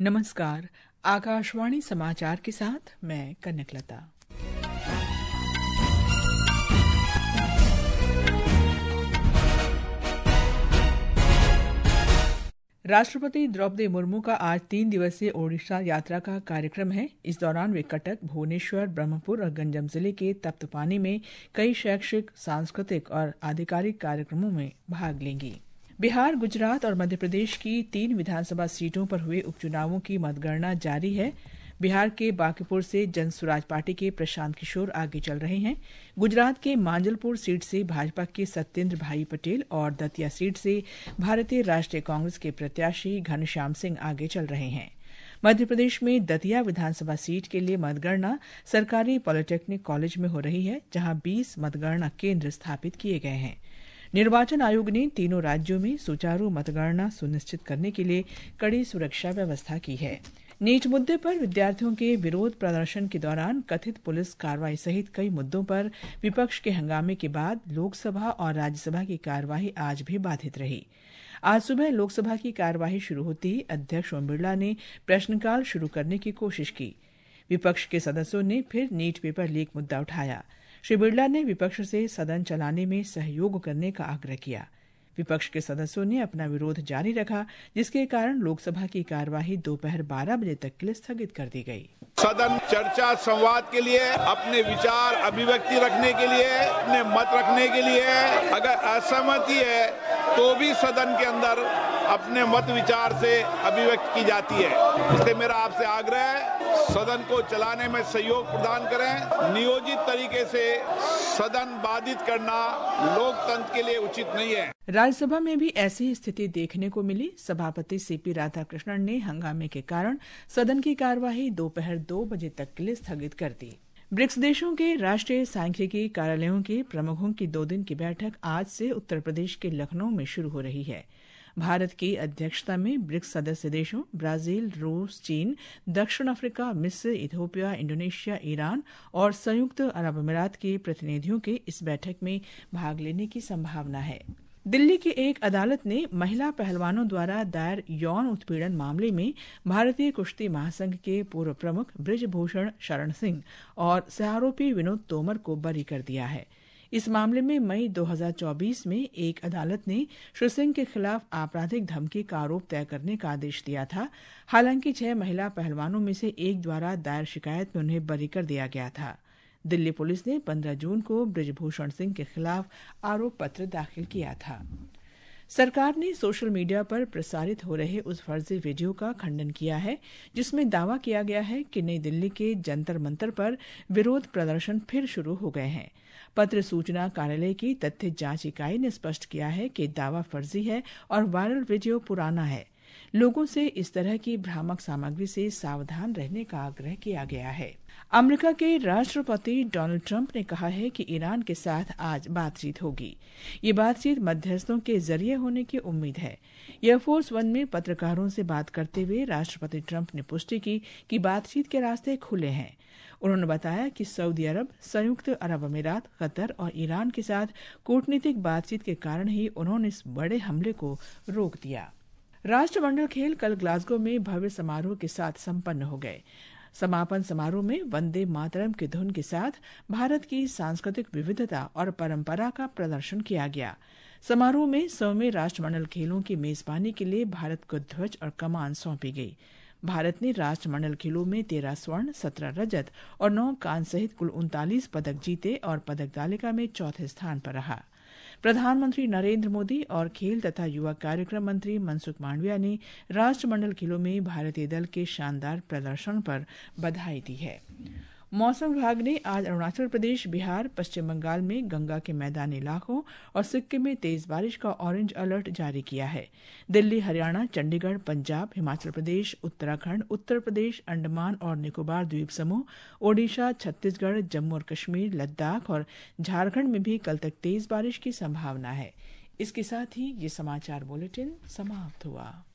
नमस्कार। आकाशवाणी समाचार के साथ मैं कनकलता। राष्ट्रपति द्रौपदी मुर्मू का आज 3 दिवसीय ओडिशा यात्रा का कार्यक्रम है। इस दौरान वे कटक, भुवनेश्वर, ब्रह्मपुर और गंजम जिले के तप्तपानी में कई शैक्षिक, सांस्कृतिक और आधिकारिक कार्यक्रमों में भाग लेंगी। बिहार, गुजरात और मध्य प्रदेश की 3 विधानसभा सीटों पर हुए उपचुनावों की मतगणना जारी है। बिहार के बांकीपुर से जन स्वराज पार्टी के प्रशांत किशोर आगे चल रहे हैं। गुजरात के मांजलपुर सीट से भाजपा के सत्येंद्र भाई पटेल और दतिया सीट से भारतीय राष्ट्रीय कांग्रेस के प्रत्याशी घनश्याम सिंह आगे चल रहे हैं। मध्य प्रदेश में दतिया विधानसभा सीट के लिए मतगणना सरकारी पॉलिटेक्निक कॉलेज में हो रही है, जहां 20 मतगणना केंद्र स्थापित किए गए हैं। निर्वाचन आयोग ने तीनों राज्यों में सुचारू मतगणना सुनिश्चित करने के लिए कड़ी सुरक्षा व्यवस्था की है। नीट मुद्दे पर विद्यार्थियों के विरोध प्रदर्शन के दौरान कथित पुलिस कार्रवाई सहित कई मुद्दों पर विपक्ष के हंगामे के बाद लोकसभा और राज्यसभा की कार्यवाही आज भी बाधित रही। आज सुबह लोकसभा की कार्यवाही शुरू होते ही अध्यक्ष ओम बिरला ने प्रश्नकाल शुरू करने की कोशिश की। विपक्ष के सदस्यों ने फिर नीट पेपर लीक मुद्दा उठाया। श्री बिरला ने विपक्ष से सदन चलाने में सहयोग करने का आग्रह किया। विपक्ष के सदस्यों ने अपना विरोध जारी रखा, जिसके कारण लोकसभा की कार्यवाही दोपहर 12 बजे तक के लिए स्थगित कर दी गई। सदन चर्चा संवाद के लिए, अपने विचार अभिव्यक्ति रखने के लिए, अपने मत रखने के लिए, अगर असहमति है तो भी सदन के अंदर अपने मत विचार से अभिव्यक्त की जाती है। इसलिए मेरा आपसे आग्रह है, सदन को चलाने में सहयोग प्रदान करें। नियोजित तरीके से सदन बाधित करना लोकतंत्र के लिए उचित नहीं है। राज्यसभा में भी ऐसी स्थिति देखने को मिली। सभापति सीपी राधाकृष्णन ने हंगामे के कारण सदन की कार्यवाही दोपहर 2 बजे तक के लिए स्थगित कर दी। ब्रिक्स देशों के राष्ट्रीय सांख्यिकी कार्यालयों के प्रमुखों की 2 दिन की बैठक आज से उत्तर प्रदेश के लखनऊ में शुरू हो रही है। भारत की अध्यक्षता में ब्रिक्स सदस्य देशों ब्राजील, रूस, चीन, दक्षिण अफ्रीका, मिस्र, इथियोपिया, इंडोनेशिया, ईरान और संयुक्त अरब अमीरात के प्रतिनिधियों के इस बैठक में भाग लेने की संभावना है। दिल्ली की एक अदालत ने महिला पहलवानों द्वारा दायर यौन उत्पीड़न मामले में भारतीय कुश्ती महासंघ के पूर्व प्रमुख बृजभूषण शरण सिंह और सह-आरोपी विनोद तोमर को बरी कर दिया है। इस मामले में मई 2024 में एक अदालत ने श्री सिंह के खिलाफ आपराधिक धमकी का आरोप तय करने का आदेश दिया था। हालांकि 6 महिला पहलवानों में से एक द्वारा दायर शिकायत में उन्हें बरी कर दिया गया था। दिल्ली पुलिस ने 15 जून को बृजभूषण सिंह के खिलाफ आरोप पत्र दाखिल किया था। सरकार ने सोशल मीडिया पर प्रसारित हो रहे उस फर्जी वीडियो का खंडन किया है, जिसमें दावा किया गया है कि नई दिल्ली के जंतर मंतर पर विरोध प्रदर्शन फिर शुरू हो गए हैं। पत्र सूचना कार्यालय की तथ्य जांच इकाई ने स्पष्ट किया है कि दावा फर्जी है और वायरल वीडियो पुराना है। लोगों से इस तरह की भ्रामक सामग्री से सावधान रहने का आग्रह किया गया है। अमेरिका के राष्ट्रपति डोनाल्ड ट्रंप ने कहा है कि ईरान के साथ आज बातचीत होगी। ये बातचीत मध्यस्थों के जरिए होने की उम्मीद है। एयरफोर्स 1 में पत्रकारों से बात करते हुए राष्ट्रपति ट्रंप ने पुष्टि की कि बातचीत के रास्ते खुले हैं। उन्होंने बताया कि सऊदी अरब, संयुक्त अरब अमीरात, कतर और ईरान के साथ कूटनीतिक बातचीत के कारण ही उन्होंने इस बड़े हमले को रोक दिया। राष्ट्रमंडल खेल कल ग्लासगो में भव्य समारोह के साथ संपन्न हो गए। समापन समारोह में वंदे मातरम की धुन के साथ भारत की सांस्कृतिक विविधता और परंपरा का प्रदर्शन किया गया। समारोह में 100वें राष्ट्रमंडल खेलों की मेजबानी के लिए भारत को ध्वज और कमान सौंपी गई। भारत ने राष्ट्रमंडल खेलों में 13 स्वर्ण, 17 रजत और 9 कांस्य सहित कुल 39 पदक जीते और पदक तालिका में चौथे स्थान पर रहा। प्रधानमंत्री नरेंद्र मोदी और खेल तथा युवा कार्यक्रम मंत्री मनसुख मांडविया ने राष्ट्रमंडल खेलों में भारतीय दल के शानदार प्रदर्शन पर बधाई दी है। मौसम विभाग ने आज अरुणाचल प्रदेश, बिहार, पश्चिम बंगाल में गंगा के मैदानी इलाकों और सिक्किम में तेज बारिश का ऑरेंज अलर्ट जारी किया है। दिल्ली, हरियाणा, चंडीगढ़, पंजाब, हिमाचल प्रदेश, उत्तराखंड, उत्तर प्रदेश, अंडमान और निकोबार द्वीप समूह, ओडिशा, छत्तीसगढ़, जम्मू और कश्मीर, लद्दाख और झारखंड में भी कल तक तेज बारिश की संभावना है। इसके साथ ही ये समाचार बुलेटिन समाप्त हुआ।